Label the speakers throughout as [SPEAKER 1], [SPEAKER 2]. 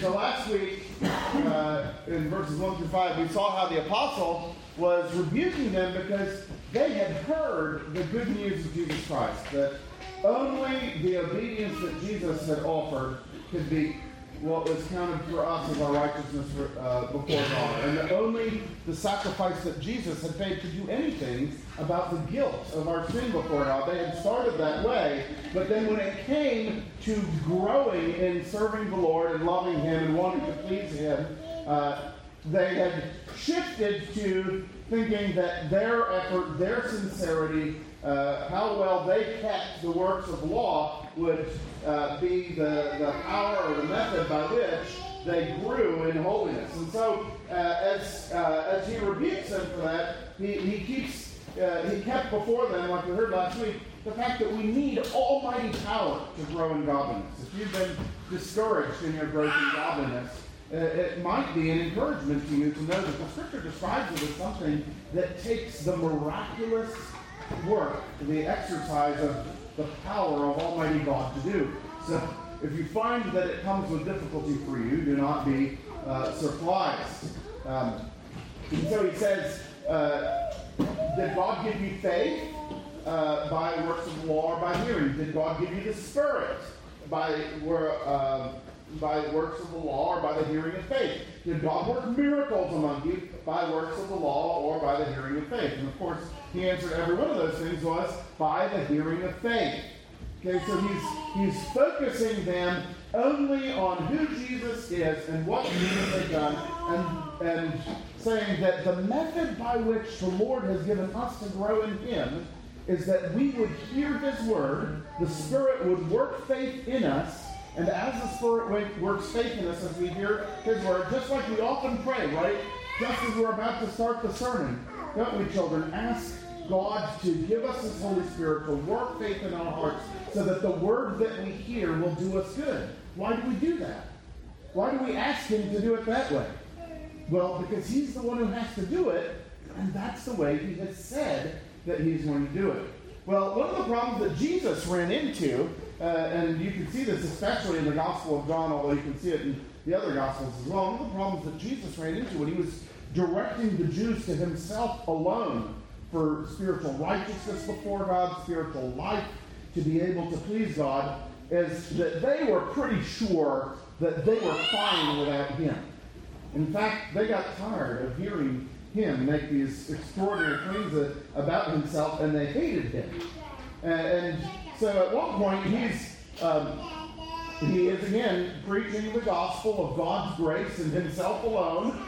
[SPEAKER 1] so last week, in verses 1 through 5, we saw how the apostle was rebuking them because they had heard the good news of Jesus Christ, that only the obedience that Jesus had offered could be what was counted for us as our righteousness before God, and that only the sacrifice that Jesus had paid could do anything about the guilt of our sin before God. They had started that way, but then when it came to growing in serving the Lord and loving Him and wanting to please Him, they had shifted to thinking that their effort, their sincerity, how well they kept the works of the law would be the power or the method by which they grew in holiness. And so, as he rebukes them for that, he kept before them, like we heard last week, the fact that we need almighty power to grow in godliness. If you've been discouraged in your growth in godliness, it might be an encouragement to you to know that the Scripture describes it as something that takes the miraculous work, the exercise of the power of Almighty God to do. So if you find that it comes with difficulty for you, do not be surprised. And so he says, did God give you faith by works of the law or by hearing? Did God give you the Spirit by works of the law or by the hearing of faith? Did God work miracles among you by works of the law or by the hearing of faith? And of course, he answered every one of those things was by the hearing of faith. Okay, so he's focusing them only on who Jesus is and what Jesus has done, and saying that the method by which the Lord has given us to grow in Him is that we would hear His word, the Spirit would work faith in us, and as the Spirit works faith in us as we hear His word, just like we often pray, right? Just as we're about to start the sermon, don't we, children? Ask God to give us His Holy Spirit to work faith in our hearts so that the word that we hear will do us good. Why do we do that? Why do we ask Him to do it that way? Well, because He's the one who has to do it, and that's the way He has said that He's going to do it. Well, one of the problems that Jesus ran into, and you can see this especially in the Gospel of John, although you can see it in the other Gospels as well, one of the problems that Jesus ran into when He was directing the Jews to Himself alone for spiritual righteousness before God, spiritual life, to be able to please God, is that they were pretty sure that they were fine without Him. In fact, they got tired of hearing Him make these extraordinary claims about Himself, and they hated Him. And so at one point, he is again preaching the gospel of God's grace and Himself alone,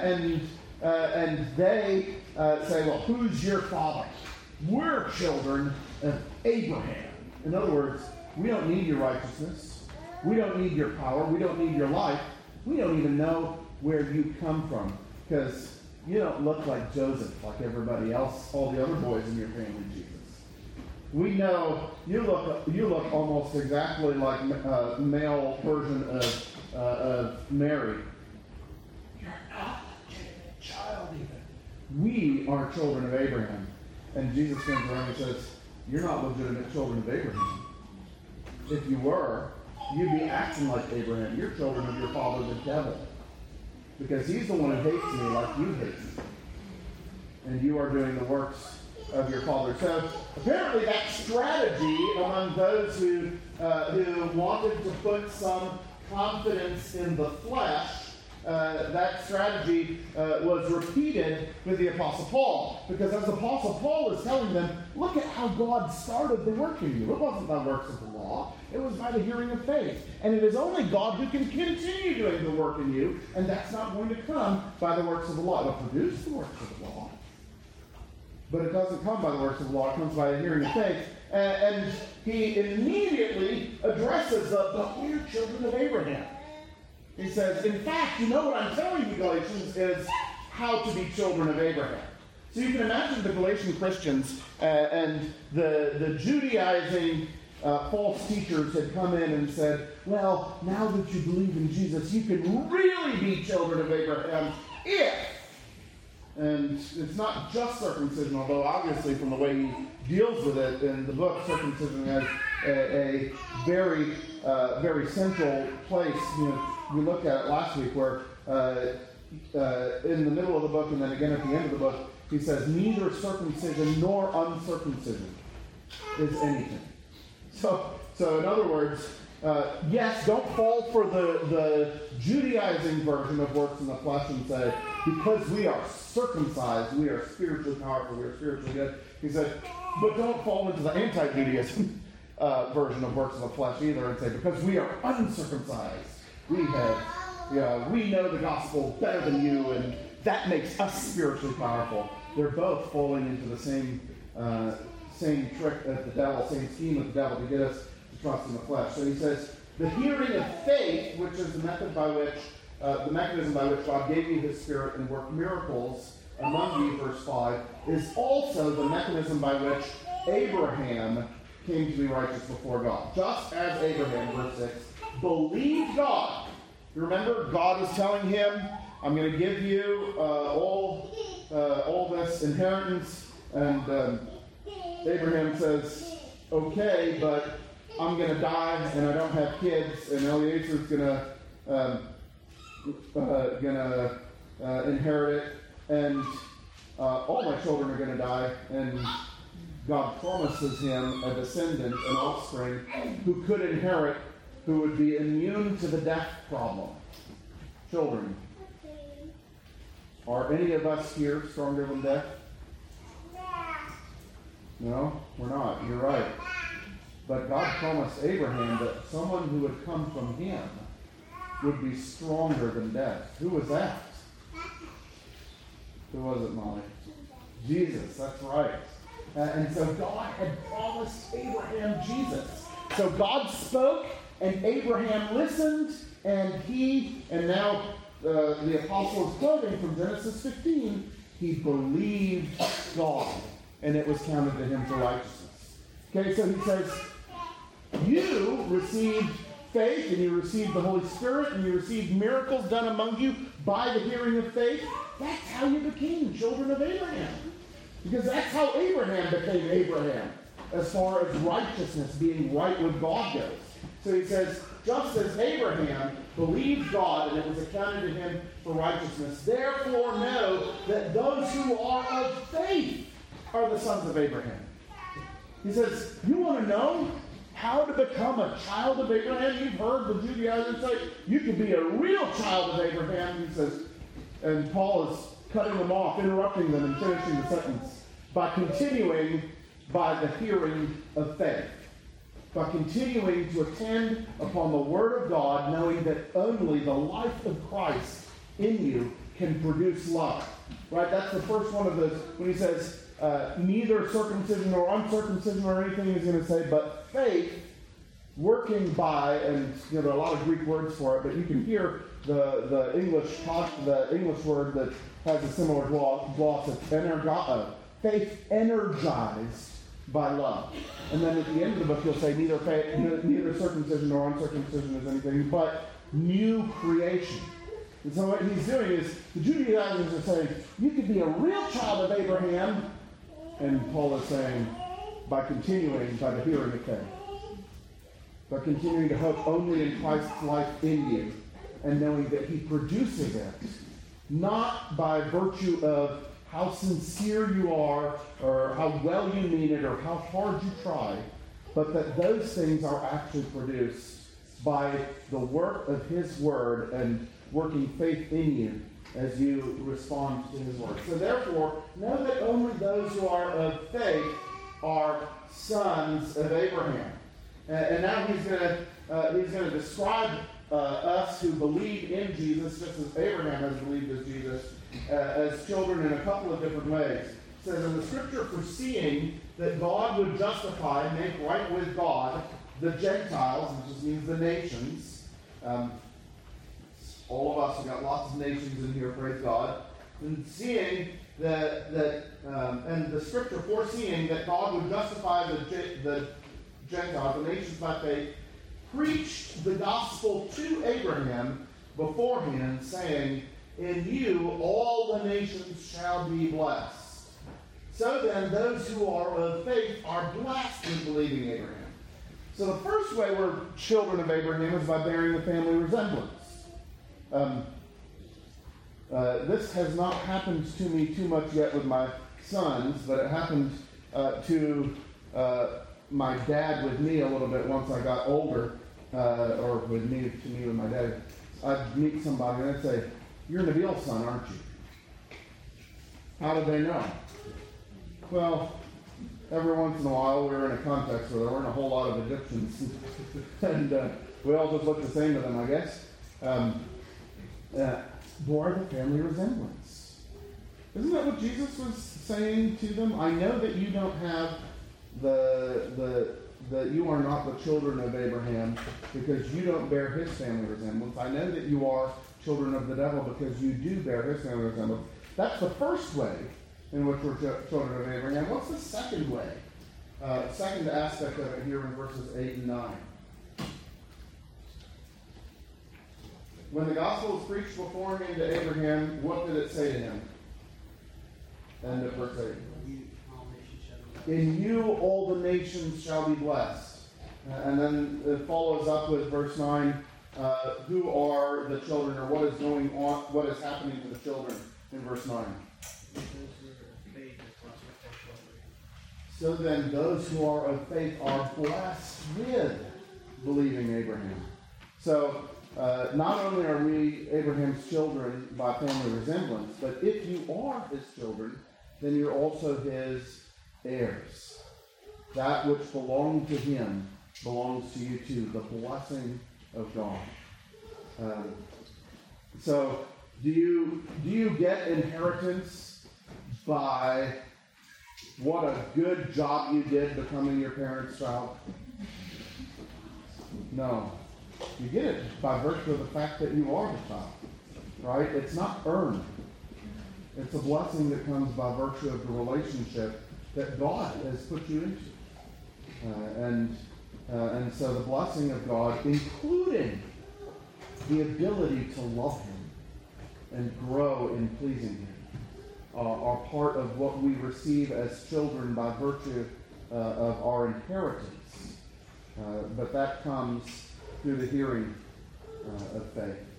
[SPEAKER 1] and they say, well, who's your father? We're children of Abraham. In other words, we don't need your righteousness. We don't need your power. We don't need your life. We don't even know where you come from, because you don't look like Joseph, like everybody else, all the other boys in your family, Jesus. We know you look almost exactly like a male version of Mary. You're not a legitimate child even. We are children of Abraham. And Jesus comes around and says, you're not legitimate children of Abraham. If you were, you'd be acting like Abraham. You're children of your father, the devil. Because he's the one who hates me like you hate me. And you are doing the works of your father. So apparently that strategy among those who wanted to put some confidence in the flesh, that strategy was repeated with the Apostle Paul. Because as the Apostle Paul is telling them, look at how God started the work in you. It wasn't by works of the law. It was by the hearing of faith. And it is only God who can continue doing the work in you, and that's not going to come by the works of the law. It'll produce the works of the law, but it doesn't come by the works of the law. It comes by the hearing of faith. And he immediately addresses but we're children of Abraham. He says, in fact, you know what I'm telling you, Galatians, is how to be children of Abraham. So you can imagine the Galatian Christians and the Judaizing false teachers had come in and said, well, now that you believe in Jesus, you can really be children of Abraham if. And it's not just circumcision, although obviously from the way he deals with it in the book, circumcision has a very, very central place. You know, we looked at it last week, where in the middle of the book and then again at the end of the book, he says, neither circumcision nor uncircumcision is anything. So in other words, yes, don't fall for the Judaizing version of works in the flesh and say, because we are circumcised, we are spiritually powerful, we are spiritually good. He said, but don't fall into the anti-Judaism version of works in the flesh either and say, because we are uncircumcised, we know the gospel better than you, and that makes us spiritually powerful. They're both falling into the same trick of the devil, same scheme of the devil to get us to trust in the flesh. So he says, the hearing of faith, which is the mechanism by which God gave you his Spirit and worked miracles among you, verse 5, is also the mechanism by which Abraham came to be righteous before God. Just as Abraham, verse 6, believed God. You remember, God is telling him, I'm going to give you all this inheritance, and Abraham says, okay, but I'm going to die, and I don't have kids, and Eliezer's going to inherit it, and all my children are going to die, and God promises him a descendant, an offspring, who could inherit, who would be immune to the death problem. Children. Are any of us here stronger than death? No, we're not. You're right. But God promised Abraham that someone who would come from him would be stronger than death. Who was that? Who was it, Molly? Jesus, that's right. And so God had promised Abraham Jesus. So God spoke, and Abraham listened, and now the apostle is quoting from Genesis 15, he believed God, and it was counted to him for righteousness. Okay, so he says, you received faith, and you received the Holy Spirit, and you received miracles done among you by the hearing of faith. That's how you became children of Abraham. Because that's how Abraham became Abraham, as far as righteousness, being right with God goes. So he says, just as Abraham believed God, and it was accounted to him for righteousness, therefore know that those who are of faith are the sons of Abraham. He says, you want to know how to become a child of Abraham? You've heard the Judaizers say, you can be a real child of Abraham. He says, and Paul is cutting them off, interrupting them, and finishing the sentence by continuing by the hearing of faith. By continuing to attend upon the Word of God, knowing that only the life of Christ in you can produce love. Right? That's the first one of those. When he says, neither circumcision nor uncircumcision or anything, he's going to say, but faith working by, and there are a lot of Greek words for it, but you can hear the English word that has a similar gloss of energao. Faith energized by love. And then at the end of the book, he'll say neither circumcision nor uncircumcision is anything but new creation. And so what he's doing is, the Judaizers are saying, you could be a real child of Abraham, and Paul is saying, by continuing by the hearing of faith. By continuing to hope only in Christ's life in you, and knowing that he produces it, not by virtue of how sincere you are, or how well you mean it, or how hard you try, but that those things are actually produced by the work of his word and working faith in you as you respond to his word. So therefore, know that only those who are of faith are sons of Abraham. And now he's going to describe us who believe in Jesus, just as Abraham has believed as Jesus, as children in a couple of different ways. It says in the scripture, foreseeing that God would justify, make right with God, the Gentiles, which just means the nations. All of us, we've got lots of nations in here, praise God. And seeing and the scripture foreseeing that God would justify the Gentiles, the nations by faith, preached the gospel to Abraham beforehand, saying, in you all the nations shall be blessed. So then, those who are of faith are blessed in believing Abraham. So the first way we're children of Abraham is by bearing the family resemblance. This has not happened to me too much yet with my sons, but it happened to my dad with me a little bit once I got older, or with me with my dad. I'd meet somebody and I'd say, "You're Nabil's son, aren't you?" How did they know? Well, every once in a while we were in a context where there weren't a whole lot of Egyptians, and we all just looked the same to them, I guess. Bore the family resemblance. Isn't that what Jesus was saying to them? I know that you don't have that you are not the children of Abraham because you don't bear his family resemblance. I know that you are children of the devil because you do bear his family resemblance. That's the first way in which we're children of Abraham. What's the second way? Second aspect of it here in verses 8 and 9. When the gospel was preached beforehand to Abraham, what did it say to him? End of verse 8. In you all the nations shall be blessed. And then it follows up with verse 9. Who are the children, or what is going on, what is happening to the children in verse 9? So then those who are of faith are blessed with believing Abraham. So not only are we Abraham's children by family resemblance, but if you are his children, then you're also his heirs. That which belonged to him belongs to you too, the blessing of God. So do you get inheritance by what a good job you did becoming your parents' child? No. You get it by virtue of the fact that you are the child. Right? It's not earned. It's a blessing that comes by virtue of the relationship that God has put you into. And so the blessing of God, including the ability to love him and grow in pleasing him, are part of what we receive as children by virtue of our inheritance. But that comes through the hearing of faith.